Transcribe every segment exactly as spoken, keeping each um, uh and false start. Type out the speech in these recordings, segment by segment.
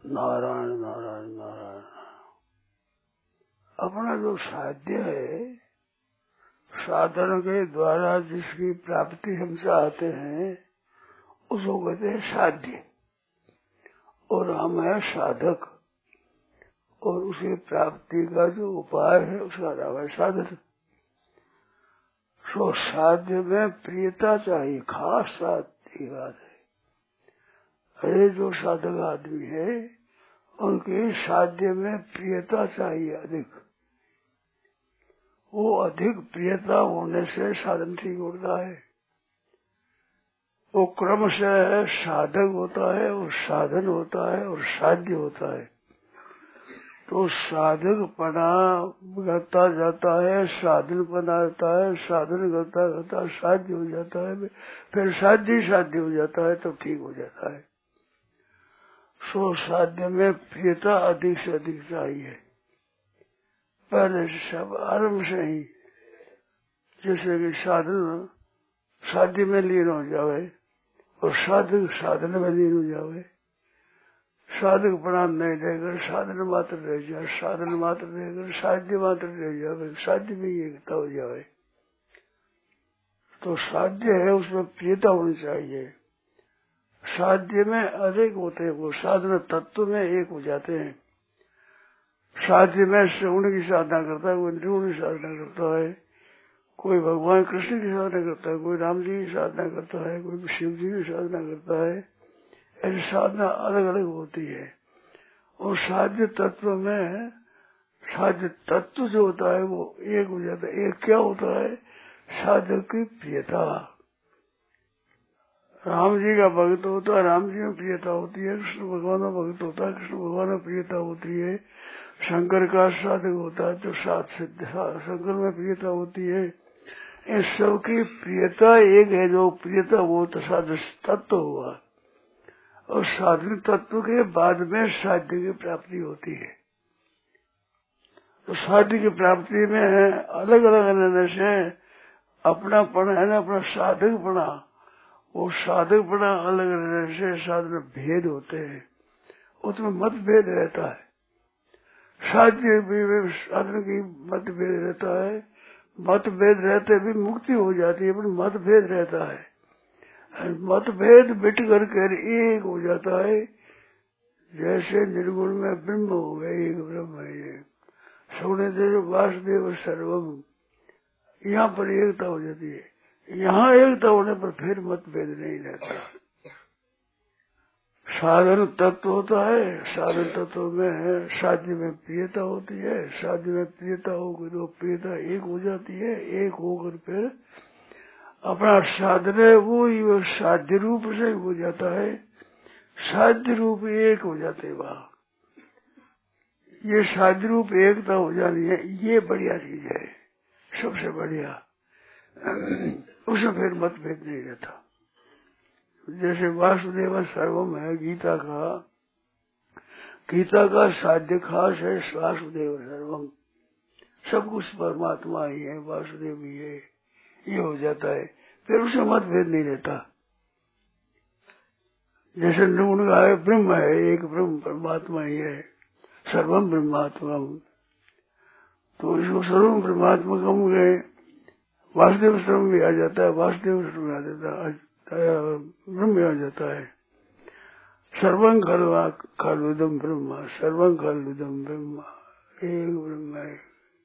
नारायण नारायण नारायण। अपना जो साध्य है, साधन के द्वारा जिसकी प्राप्ति हम चाहते हैं उसको कहते हैं साध्य, और हम है साधक, और उसे प्राप्ति का जो उपाय है उसका नाम है साधन। सो साध्य में प्रियता चाहिए, खास साध्य की बात है। अरे जो साधक आदमी है उनके साध्य में प्रियता चाहिए अधिक। वो अधिक प्रियता होने से साधन ठीक होता है। वो क्रम से साधक होता है और साधन होता है और साध्य होता है। तो साधक पना करता जाता है, साधन बनाता है, साधन करता करता साध्य हो जाता है, फिर साध्य साध्य हो जाता है, तो ठीक हो जाता है। सो साध्य में प्रियता अधिक से अधिक चाहिए, पहले सब आरंभ से ही। जैसे कि साधन साध्य में लीन हो जावे और साधक साधन में लीन हो जावे। साधक प्रणाम नहीं लेकर साधन मात्र रह जाए, साधन मात्र रहकर साध्य मात्र रह जाए, साध्य में एकता हो जाए। तो साध्य है उसमें प्रियता होनी चाहिए। साध्य में अधिक होते हैं, वो साधन तत्व में एक हो जाते हैं। साध्य में श्रवण की साधना करता है, कोई निर्गुण की साधना करता है, कोई भगवान कृष्ण की साधना करता है, कोई राम जी की साधना करता है, कोई शिव जी की साधना करता है। ऐसी साधना अलग अलग होती है। और साध्य तत्व में साध्य तत्व जो होता है वो एक हो जाता है। एक क्या होता है? साधक की प्रियता। राम जी का भक्त होता है, राम जी में प्रियता होती है। कृष्ण भगवान में भक्त होता है, कृष्ण भगवान में प्रियता होती है। शंकर का साधक होता है तो सात सिद्ध शंकर में प्रियता होती है। इन सब की प्रियता एक है। जो प्रियता वो तो साधन तत्व हुआ। और साधन तत्व के बाद में साध्य की प्राप्ति होती है। तो साध्य की प्राप्ति में अलग अलग रहने से अपनापन है ना, अपना साधकपना, वो साधकपना अलग रहने से साधन भेद होते हैं, उसमें मतभेद रहता है। साध्य भी साधन की मतभेद रहता है। मतभेद रहते भी मुक्ति हो जाती है, पर मतभेद रहता है। मतभेद मिट करके एक हो जाता है। जैसे निर्गुण में ब्रह्म हो गए, एक ब्रह्म है। सोने देव वासुदेव सर्वम, यहाँ पर एकता हो जाती है। यहाँ एकता होने पर फिर मतभेद नहीं रहता। साधन तत्व होता है, साधन तत्व में साध्य में प्रियता होती है। साध्य में प्रियता होकर तो प्रियता एक हो जाती है। एक होकर फिर अपना साधन है वो साध्य रूप से हो जाता है। साध्य रूप एक हो जाते हैं। वहाँ ये साध्य रूप एकता हो जानी है, ये बढ़िया चीज है, सबसे बढ़िया। उसमें फिर मतभेद नहीं रहता। जैसे वासुदेव सर्वम है गीता का, गीता का साध्य खास है वासुदेव सर्वम। सब कुछ परमात्मा ही है, वासुदेव ही है, ये हो जाता है। फिर उसमें मतभेद नहीं रहता। जैसे निर्गुण का है ब्रह्म है, एक ब्रह्म परमात्मा ही है, सर्वम ब्रह्मात्मा। तो इसको सर्वम ब्रह्मात्मा कम गए, वासुदेव सर्वम भी आ जाता है, वासुदेव सर्वम आ जाता है, ब्रह्म आ जाता है। सर्वं खलवा खलुदम ब्रह्म, सर्वं खलुदम ब्रह्म, एक ब्रह्म है।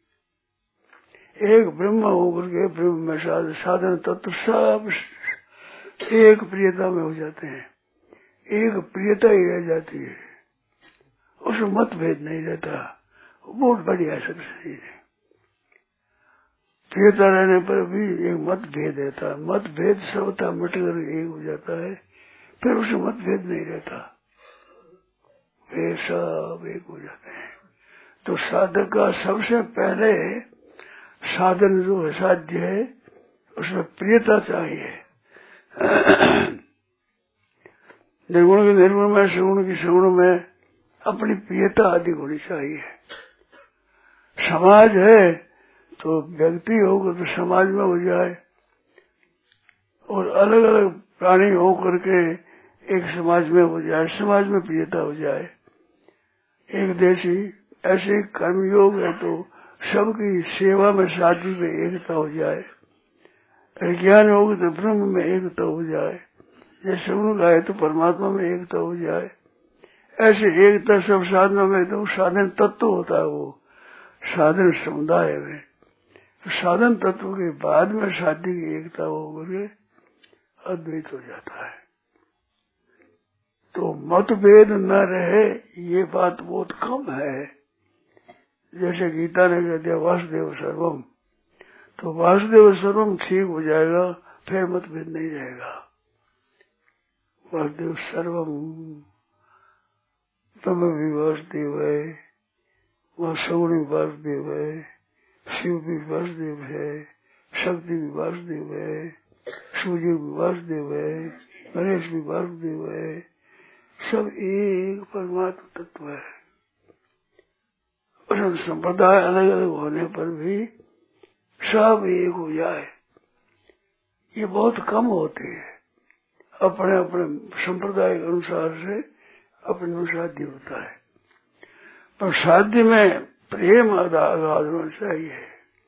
एक ब्रह्म होकर के ब्रह्म में साधन तत्व सब एक प्रियता में हो जाते हैं। एक प्रियता ही रह जाती है, उसमें मतभेद नहीं रहता। बहुत बढ़िया सबसे चीज है। प्रियता रहने पर भी एक मतभेद रहता है। मतभेद सबता मिटकर एक हो जाता है, फिर उसमें मतभेद नहीं रहता, वे सब एक हो जाते हैं। तो साधक का सबसे पहले साधन जो है साध्य है, उसमें प्रियता चाहिए। निर्गुण के निर्गुण में, सगुण की सगुण में अपनी प्रियता अधिक होनी चाहिए। समाज है तो व्यक्ति होगा तो समाज में हो जाए, और अलग अलग प्राणी होकर के एक समाज में हो जाए, समाज में प्रियता हो जाए। एक देशी ऐसे कर्मयोग है तो सबकी सेवा में शादी में एकता हो जाए, ज्ञान योग तो ब्रह्म में एकता हो जाए, जैसे उनका है तो परमात्मा में एकता हो जाए, ऐसे एकता सब साधनों में तो साधन तत्व होता है। वो साधन समुदाय में साधन तत्व के बाद में शादी की एकता होकर अद्वैत हो जाता है। तो मतभेद न रहे ये बात बहुत कम है। जैसे गीता ने कह दिया वासुदेव सर्वम, तो वासुदेव सर्वम ठीक हो जाएगा, फिर मतभेद नहीं रहेगा। वासुदेव सर्वम ब्रह्म भी वासुदेव है, वहाँ सगुण भी वासुदेव है, शिव भी वासुदेव है, शक्ति भी वासुदेव है, सूर्य भी वासुदेव है, गणेश भी वासुदेव है, सब एक परमात्मा तत्व है। और संप्रदाय अलग अलग होने पर भी सब एक हो जाए ये बहुत कम होते हैं। अपने अपने संप्रदाय के अनुसार से अपने अनुसार होता है, पर शादी में प्रेम आधार होना चाहिए।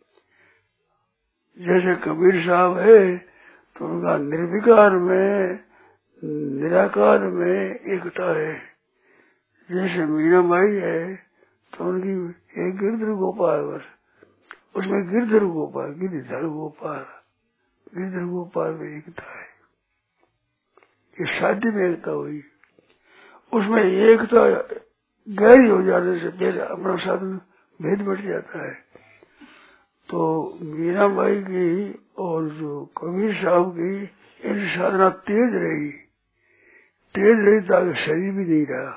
जैसे कबीर साहब है तो उनका निर्विकार में निराकार में एकता है। जैसे मीरा माई है तो उनकी एक गिरधर गोपाल, बस उसमें गिरधर गोपाल, गिरधर गोपाल, गिरधर गोपाल में एकता है। ये शादी में एकता हुई, उसमें एकता गहरी हो जाने से पहले अपना साधन भेद बढ़ जाता है। तो मीरा बाई की और जो कबीर साहब की इन साधना तेज रही, तेज रही ताकि शरीर भी नहीं रहा,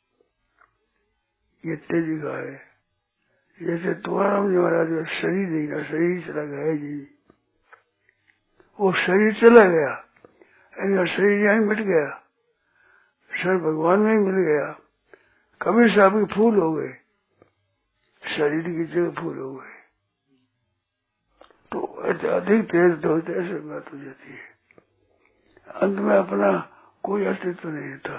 ये तेजी का है। जैसे तुकाराम जी महाराज शरीर नहीं रहा, शरीर चला गया जी, वो शरीर चला गया, इनका शरीर यहीं मिट गया, शरीर भगवान में ही मिल गया। कबीर साहब के फूल हो गए, शरीर की जगह फूल हो गए, तो अधिक तेज तो ऐसे बात हो जाती है। अंत में अपना कोई अस्तित्व नहीं था,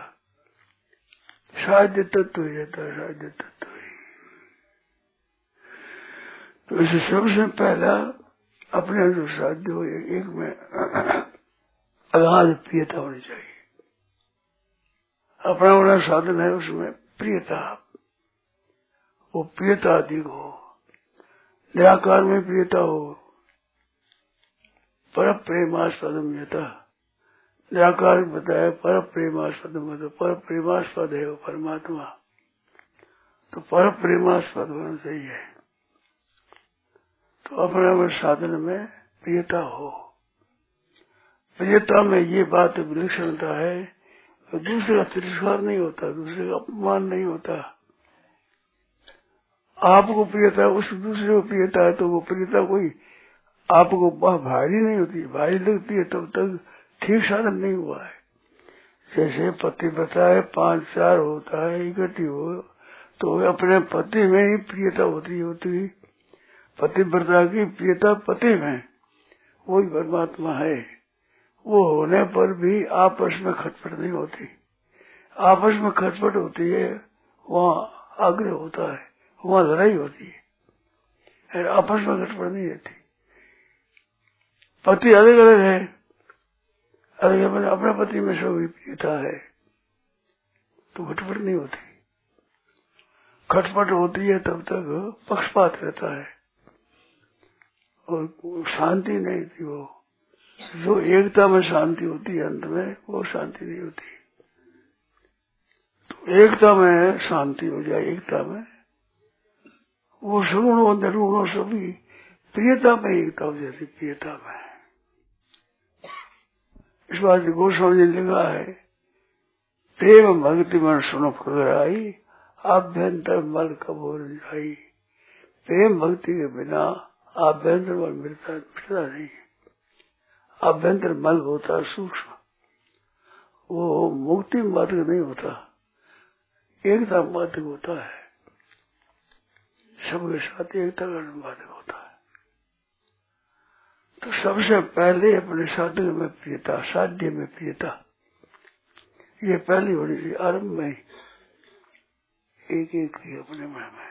साध्य तत्व ही रहता है, साध्य तत्व ही। तो इसे सबसे पहला अपने जो साध्य हो एक में अगाध प्रियता होनी चाहिए। अपना अपना साधन है उसमें प्रियता, वो प्रियता अधिक हो, निराकार में प्रियता हो, पर प्रेमास्पदम यथा, निराकार बताया पर प्रेमास्पदम, पर प्रेमास्पद है वो परमात्मा, तो पर प्रेमास्पद होना चाहिए। तो अपने अपने साधन में प्रियता हो, प्रियता में ये बात विलक्षणता है, दूसरा तिरस्कार नहीं होता, दूसरे का अपमान नहीं होता। आपको प्रियता उस दूसरे को प्रियता है तो वो प्रियता कोई आपको भारी नहीं होती, भारी लगती है तब तक ठीक साधन नहीं हुआ है। जैसे पति बताए पांच चार होता है इकट्ठी हो तो अपने पति में ही प्रियता होती होती, पतिव्रता की प्रियता पति में, वही परमात्मा है। वो होने पर भी आपस में खटपट नहीं होती, आपस में खटपट होती है वहाँ आग्रह होता है, वहाँ लड़ाई होती है, आपस में खटपट नहीं रहती। पति अलग अलग है, अलग अपने अपने पति में सभी प्रियता है तो खटपट नहीं होती। खटपट होती है तब तक पक्षपात रहता है और शांति नहीं थी। वो जो एकता में शांति होती है अंत में वो शांति नहीं होती। तो एकता में शांति हो जाए, एकता में वो सगुणों निर्गुणों सभी प्रियता में एकता हो जाती, प्रियता में। इस बात गोस्वामी जी ने लिखा है, प्रेम भक्ति मन सुनो खगराई, आभ्यंतर मल कबोर जाई। प्रेम भक्ति के बिना आभ्यंतर मल मिलता मिलता नहीं। आभ्यंतर मल होता सूक्ष्म, वो मुक्ति मात्र नहीं होता, एकता मात्र होता है, सबके साथ एकता करने मात्र होता है। तो सबसे पहले अपने साधन में प्रियता, साध्य में प्रियता, ये पहली होनी चाहिए आरंभ में। एक एक थी अपने मन में।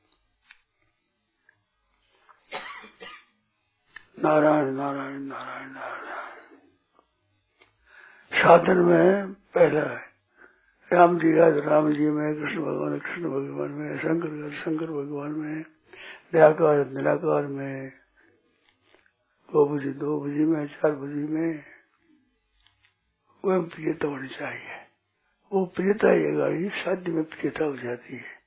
नारायण नारायण नारायण नारायण। साधन में पहला है राम जी का राम जी में, कृष्ण भगवान कृष्ण भगवान में, शंकर का शंकर भगवान में, निराकार निराकार में, दो बुझी दो बुझी में, चार बुझी में वो प्रियता होनी चाहिए। वो प्रियता ये गाड़ी साध्य में प्रियता हो जाती है।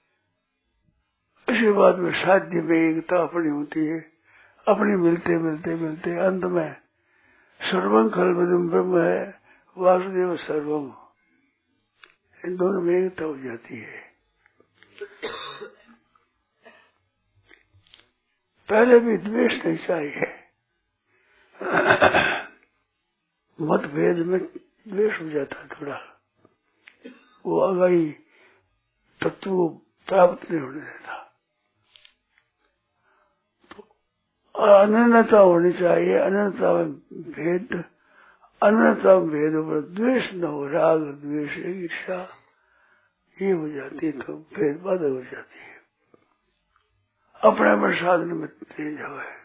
उसके बाद में साध्य में एकता अपनी होती है। अपनी मिलते मिलते मिलते अंत में सर्वं खलविदं ब्रह्म है, वासुदेव सर्वम, इन दोनों में एकता हो जाती है। पहले भी द्वेष नहीं चाहिए। मतभेद में द्वेष हो जाता है थोड़ा, वो अगाई तत्व प्राप्त नहीं होने देता। तो अनन्यता होनी चाहिए, अनन्यता में भेद, अनन्यता में भेद पर द्वेष न हो, राग द्वेष ईर्षा ये हो जाती है तो भेद बाधा हो जाती है। अपने अपने साधन में तेज हो है।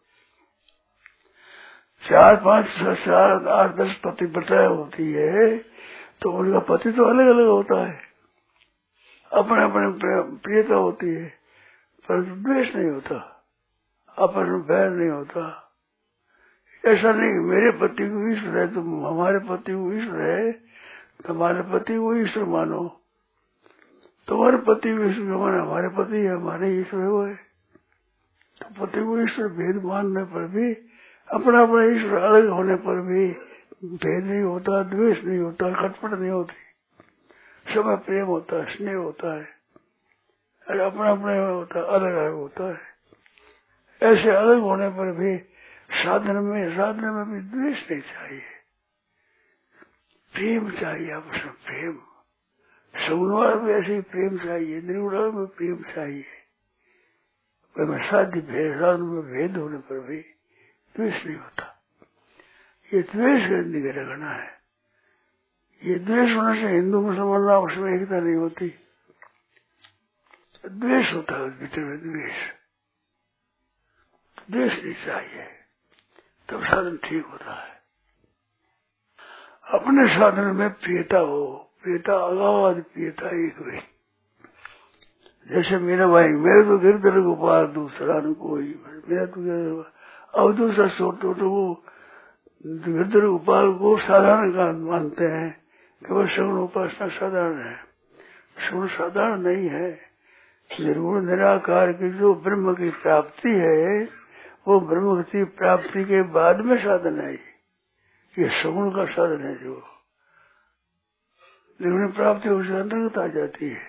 चार पांच चार आठ दस पति बताया होती है तो उनका पति तो अलग अलग होता है, अपने अपने प्रियता होती है, परंतु द्वेष नहीं होता, अपन बैर नहीं होता। ऐसा नहीं मेरे पति को ईश्वर है, तुम हमारे पति को ईश्वर है, तुम्हारे पति को ईश्वर मानो, तुम्हारे पति को ईश्वर मानो, हमारे पति है, हमारे ईश्वर वो है। तो पति को ईश्वर भेद मानने पर भी, अपना अपना ईश्वर अलग होने पर भी भेद नहीं होता, द्वेष नहीं होता, खटपट नहीं होती, सब प्रेम होता है, स्नेह होता है, अरे अपना अपना होता है, अलग अलग होता है। ऐसे अलग होने पर भी साधन में साधन में भी द्वेष नहीं चाहिए, प्रेम चाहिए, आपस में प्रेम। सगुणवाद में ऐसे ही प्रेम चाहिए, निर्गुण में प्रेम चाहिए। वह साध्य भेद साधन में भेद होने पर भी द्वेष नहीं होता। ये द्वेष करने का रखना है। ये द्वेष होने से हिंदू मुसलमान आपस में एकता नहीं होती, द्वेष होता है भीतर में द्वेष। द्वेष नहीं चाहिए, तब साधन ठीक होता है। अपने साधन में प्रियता हो, प्रियता अगाध प्रियता एक हुई। जैसे मेरा भाई, मेरे तो गिरधर गोपाल दूसरा न कोई, मेरा तो अब दूसरा छोटो तो वो गिरधर गोपाल को साधारण का मानते हैं कि वह सगुण उपासना साधारण है। सगुण साधारण नहीं है, निर्गुण निराकार की जो ब्रह्म की प्राप्ति है, वो ब्रह्म की प्राप्ति के बाद में साधन है। ये सगुण का साधन है, जो निर्गुण प्राप्ति उसके अंतर्गत आ जाती है।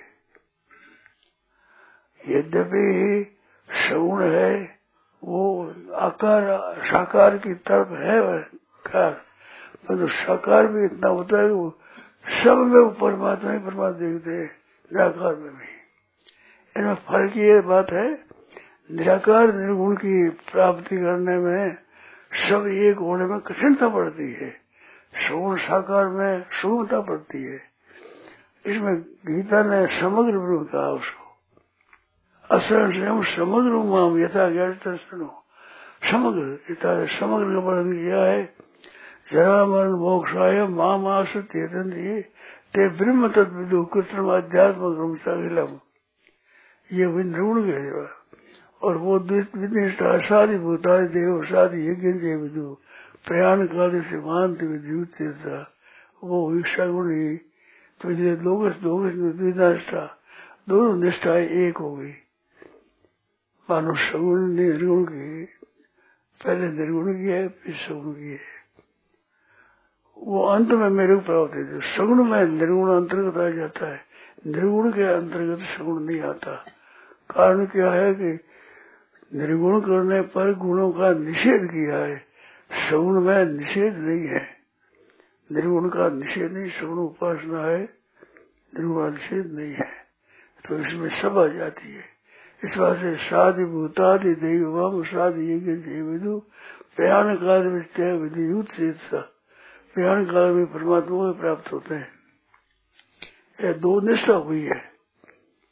यद्यपि सगुण है वो आकार साकार की तरफ है, परंतु साकार भी इतना होता है कि वो सब में वो परमात्मा ही परमात्मा देखते हैं, निराकार में भी। इनमें फर्क ये बात है, निराकार निर्गुण की प्राप्ति करने में सब एक होने में कठिनता पड़ती है, सगुण साकार में सुगमता पड़ती है। इसमें गीता ने समग्र ब्रह्म कहा उसको, असर समग्र माम यथा ज्ञान सुनो, समग्र समग्र का वर्णन किया है। जरा मरण मोक्षाय माम आश्रित ते ब्रह्म तत्विदु कृत्रिम अध्यात्म ग्रमसागिलम, ये निर्गुण के। और वो विनिष्ठा शादी भूता देव शादी यज्ञ विदु प्रयाण काल से मानत विद्युत, वो ईक्षा गुणी तो लोगस लोगस निष्ठा दोनों निष्ठाएं एक हो गई। मानो सगुण निर्गुण की, पहले निर्गुण की है फिर सगुण की है, वो अंत में मेरे को प्राप्त है। जो सगुण में निर्गुण अंतर्गत आ जाता है, निर्गुण के अंतर्गत सगुण नहीं आता। कारण क्या है कि निर्गुण करने पर गुणों का निषेध किया है, सगुण में निषेध नहीं है, निर्गुण का निषेध नहीं, सगुण उपासना है, निर्गुण का निषेध नहीं है, तो इसमें सब आ जाती है। इस बात से शादी भूतादि देव शादी यज्ञ विदु प्रयाण काल में विधियुत से प्रयाण काल में परमात्मा को प्राप्त होते हैं। यह दो निष्ठा हुई है,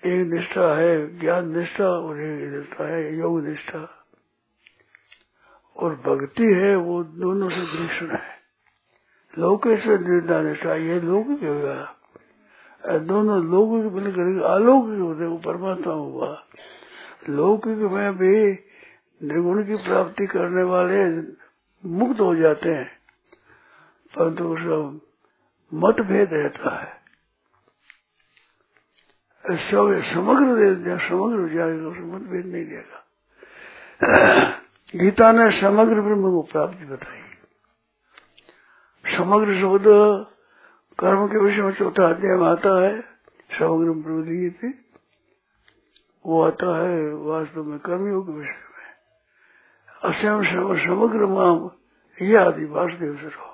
एक निष्ठा है ज्ञान निष्ठा और एक निष्ठा है योग निष्ठा, और भक्ति है वो दोनों से विलक्षण है। लौकिक से निर्धा निष्ठा ये लौकिक होगा, दोनों लौकिक मिलकर अलौकिक होते वो परमात्मा हुआ। लौकिक में भी निर्गुण की प्राप्ति करने वाले मुक्त हो जाते हैं, परंतु उसका मतभेद रहता है। समग्र दे दिया, समग्र हो जाएगा, उसको मतभेद नहीं देगा। गीता ने समग्र ब्रह्म को प्राप्ति बताई। समग्र शब्द कर्म के विषय में चौथा अध्याय में आता है, समग्र ब्रह्म दिए थे, वो आता है वास्तव में कर्मयोग के विषय में। असम समग्र माम ये आदि वासुदेव सर्व,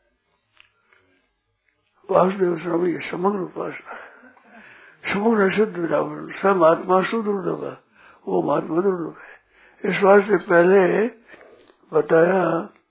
वासुदेव सर्व ये समग्र उपासना है। समग्र शुद्ध रावण सब आत्मा शुद्ध होगा, वो महात्मा दुर्लभ है। इस बात से पहले बताया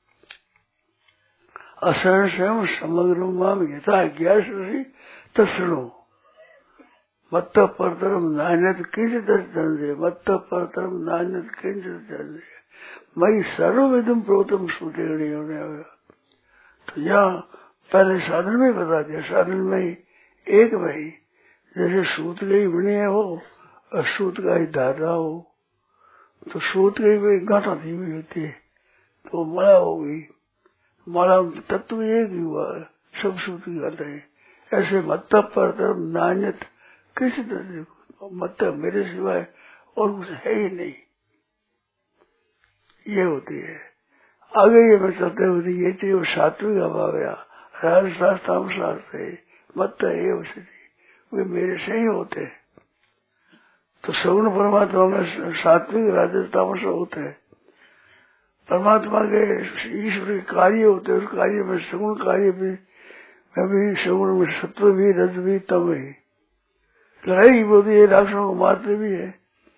असरण स्वयं समग्र माम यथा ज्ञास तत्सृणु मत्त परतरम नान्यत किंचित धनंजय, मत्त परतरम नान्यत किंचित धनंजय, मई सर्वविधम प्रोतम श्रुति होने आया। तो यहाँ पहले साधन में बता दिया, साधन में एक भाई जैसे सूत गई बनी है हो और सूत का ही धागा हो, तो सूत गई भी गांठा दी हुई होती है तो माला हो गई, माला तत्व एक ही हुआ, सब सूत की गांठा है। ऐसे मत्ता पर तरफ नान्यत किसी तरह मत्ता मेरे सिवाय और कुछ है ही नहीं, ये होती है। आगे ये मैं चलते हुए ये थी वो सात्विक अभाव राजशास्त्र शास्त्र मत्ता ये उसे वे मेरे से ही होते हैं। तो सगुण परमात्मा में सात्विक राजस होते हैं। परमात्मा के ईश्वर के कार्य होते हैं, उस कार्य में सगुण कार्य भी में भी सगुण में सत्व भी रज भी तम ही लड़ाई बोलती है, राक्षसों को मारते भी है,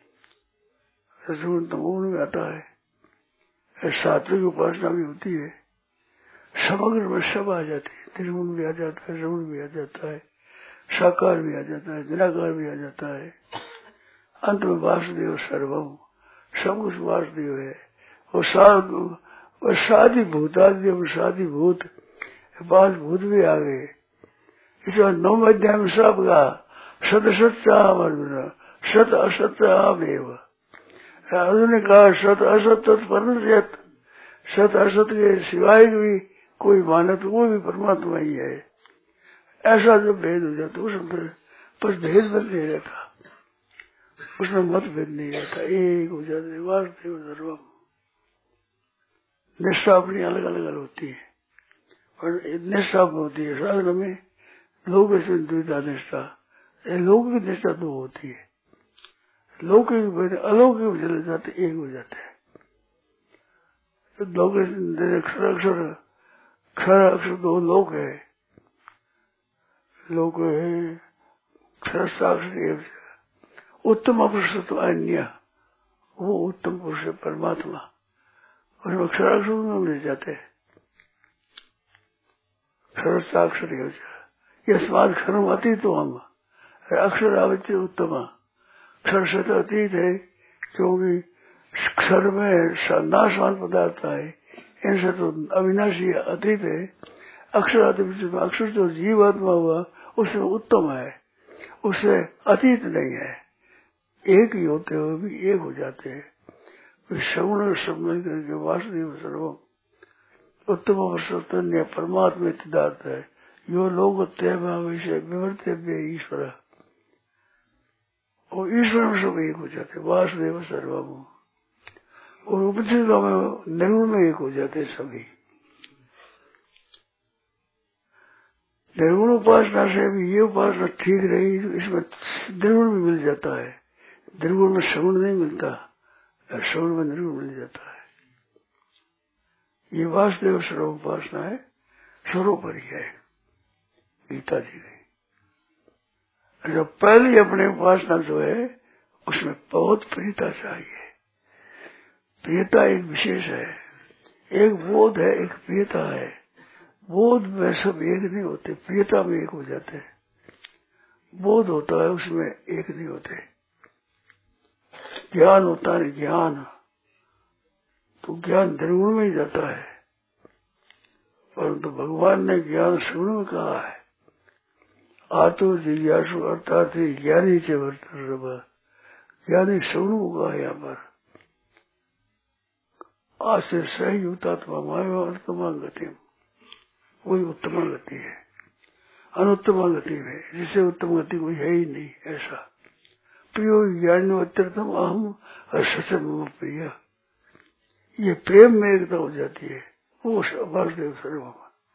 रजगुण तमोगुण में आता है। सात्विक उपासना भी होती है, समग्र में सब आ जाती है, निर्गुण भी आ जाता है, सगुण भी आ जाता है, साकार भी आ जाता है, निराकार भी आ जाता है। अंत में वासुदेव सर्वम, सब कुछ वासुदेव है। और साध शादी भूतादि शादी भूत पांच भूत भी आ गए। इसमें नौ अध्याय में सब का सत सत्याम अर्जुन सत असत्याम एवं। अर्जुन ने कहा सत असत परम सत असत के सिवाय भी कोई माने तो वो भी परमात्मा ही है। ऐसा जब भेद हो जाता उसमें पर भेद बन नहीं रहता, उसमें मतभेद नहीं रहता, एक हो जाते वासुदेव सर्वम। निष्ठा अपनी अलग अलग होती है और निष्ठा होती है साधन में लोक से द्विधा निष्ठा, लौकिक निष्ठा दो होती है। लौकिक अलौकिक चले जाते एक हो जाते हैं। लौकिक अक्षर अक्षर क्षर अक्षर दो लोक है, लोक है क्षर साक्षर उत्तम पुरुष तो अन्य, वो उत्तम पुरुष है परमात्मा, उसमें अक्षराक्षर में मिल जाते हैं। क्षर साक्षर यह स्वाद क्षरम अतीत तो हम अक्षर आवृत्ति उत्तम क्षर से तो अतीत है, क्योंकि क्षर में नाशवान पदार्थ है, इनसे तो अविनाशी अतीत है। अक्षर अक्षर जो जीवात्मा हुआ उसमें उत्तम है, उससे अतीत नहीं है, एक ही होते हुए भी एक हो जाते हैं। सगुण सब मिलकर के वासुदेव सर्वम उत्तम अवसर परमात्मा सिद्धार्थ है। यो लोग विषय विवर्तव्य ईश्वर, और ईश्वर में सब एक हो जाते वासुदेव सर्वम, और उपनिषदों में निर्गुण में एक हो जाते सभी। निर्गुण उपासना से भी ये उपासना ठीक रही, इसमें निर्गुण भी मिल जाता है, निर्गुण में सगुण नहीं मिलता, सगुण में निर्गुण मिल जाता है। ये वासुदेव सर्व उपासना है, सर्वोपरि है गीता जी की। जो पहली अपनी उपासना जो है उसमें बहुत प्रियता चाहिए। प्रियता एक विशेष है, एक बोध है, एक प्रियता है। बोध में सब एक नहीं होते, प्रियता में एक हो जाते हैं। बोध होता है उसमें एक नहीं होते। ज्ञान होता है ज्ञान, तो ज्ञान निर्गुण में ही जाता है, परंतु तो भगवान ने ज्ञान सगुण में कहा है। आतो जिज्ञासु अर्थात ज्ञानी च वर्तते, ज्ञानी सगुण को कहा यहाँ पर। आसे सही उत्तमा माया उत्तमा गति, वही उत्तम गति है। अनुत्तम गति में जिसे उत्तम गति कोई है ही नहीं ऐसा। प्रियो ज्ञान अत्यर्थम अहम सच मम प्रिय, ये प्रेम में एकता हो जाती है। वो वासुदेव सर्वम,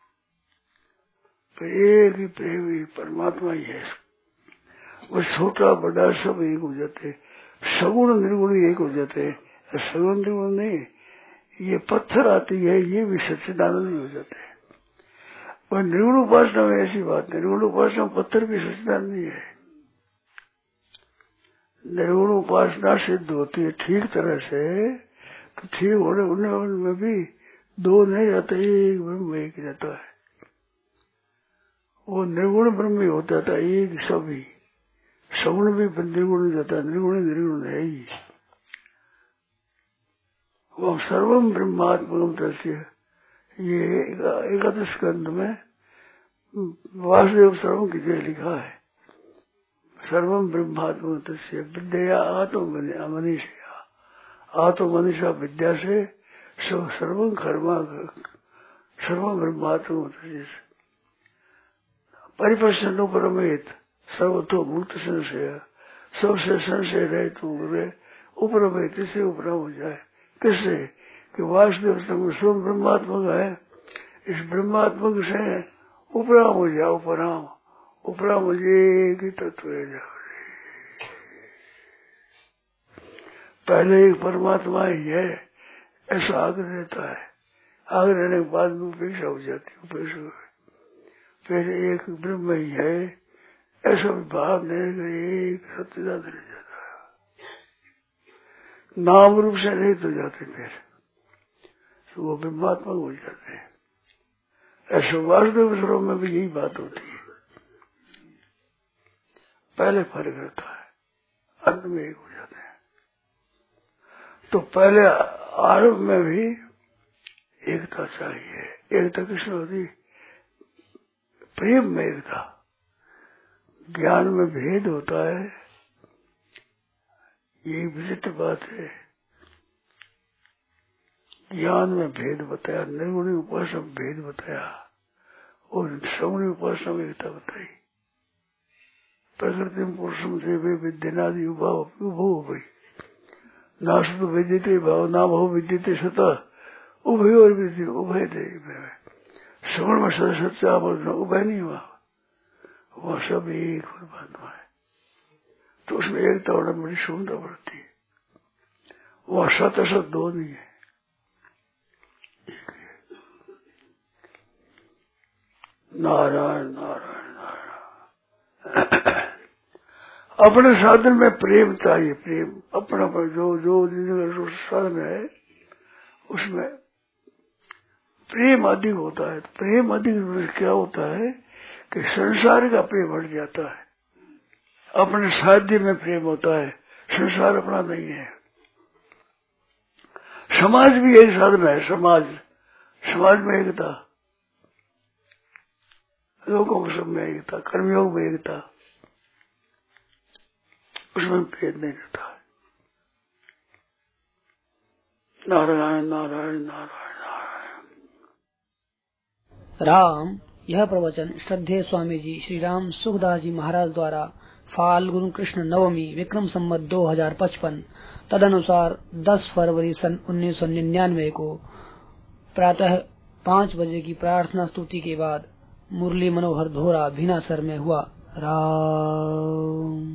तो एक ही प्रेम ही परमात्मा ही है। वो छोटा बड़ा सब एक हो जाते, सगुण निर्गुण एक हो जाते। सगुण निर्गुण नहीं, ये पत्थर आती है ये भी सच्चिदानंद ही हो जाते हैं। पर निर्गुण उपासना में ऐसी बात नहीं, निर्गुण उपासना में पत्थर भी सच्चिदानंद नहीं है। निर्गुण उपासना सिद्ध होती है ठीक तरह से, तो ठीक होने होने में भी दो नहीं जाते, एक ब्रह्म एक जाता है। वो निर्गुण ब्रह्म ही होता था, एक सभी। सगुण भी निर्गुण जाता, निर्गुण निर्गुण है ही। वो सर्वम ब्रह्मात्मकम तस्य, ये एकादश स्कंद में वासुदेव सर्वम की जय लिखा है। सर्वम ब्रह्मात्मक तस्य विद्या आत्म मनीषा, आत्म मनीषा विद्या से सब सर्वम कर्मा सर्वम ब्रह्मात्मक तस्य परिप्रसन्न परमेत सर्वतो मुक्त संशय, सबसे संशय रहे तो उपरमेत, इससे उपरा हो जाए। किससे कि वासुदेव स्वयं ब्रह्मात्मक है, इस ब्रह्मात्मक से उपराम हो जाओ। उपराम उपराम हो जाएगी तत्व जाओ। पहले एक परमात्मा ही है ऐसा आग्रह रहता है, आग्रह रहने के बाद में उपेक्षा हो जाती है। उपेक्षा फिर एक ब्रह्म ही है ऐसा भाव नहीं, एक सत्यदात रह जाता है, नाम रूप से नहीं तो जाते, फिर तो वो ब्रह्मात्मा हो जाते हैं। ऐसे वासुदेव स्वरूप में भी यही बात होती है, पहले फर्क रहता है, अंत में एक हो जाते हैं। तो पहले आरंभ में भी एकता चाहिए। एकता किसमें होती? प्रेम में एकता। ज्ञान में भेद होता है, ये विचित्र बात है। ज्ञान में भेद बताया, निर्गुणी उपासना में भेद बताया और सगुणी उपासना में एकता बताई। प्रकृति में पुरुषम से वे विद्यनादि उभाव उभो भाई नाश तो विद्यते भाव ना भाव विद्यते सता उभय और विद्य उभय थे। श्रवण में सदा सच्चा उभय नहीं हुआ, वह सब एक परमात्मा है। तो उसमें एकता होना बड़ी सुंदर बढ़ती है। वह सत असत दो नहीं है, नारायण नारायण नारायण। अपने साधन में प्रेम चाहिए, प्रेम अपना पर जो जो जो साधन है उसमें प्रेम अधिक होता है। प्रेम अधिक क्या होता है कि संसार का प्रेम हट जाता है, अपने साध्य में प्रेम होता है, संसार अपना नहीं है। समाज भी एक साधन है, समाज समाज में एकता, लोगों को सब में एकता, कर्मयोग में एकता, उसमें भेद नहीं रहता है। नारायण नारायण नारायण नारायण। राम। यह प्रवचन श्रद्धेय स्वामी जी श्री राम सुखदास जी महाराज द्वारा फाल्गुन कृष्ण नवमी विक्रम संवत दो हजार पचपन तदनुसार दस फरवरी सन उन्नीस सौ निन्यानवे को प्रातः पाँच बजे की प्रार्थना स्तुति के बाद मुरली मनोहर धोरा भीनासर में हुआ। राम।